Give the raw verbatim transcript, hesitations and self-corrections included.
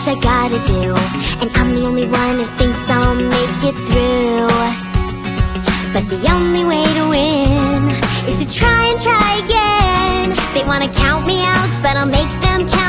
I gotta do, and I'm the only one who thinks I'll make it through. But the only way to win is to try and try again. They wanna count me out, but I'll make them count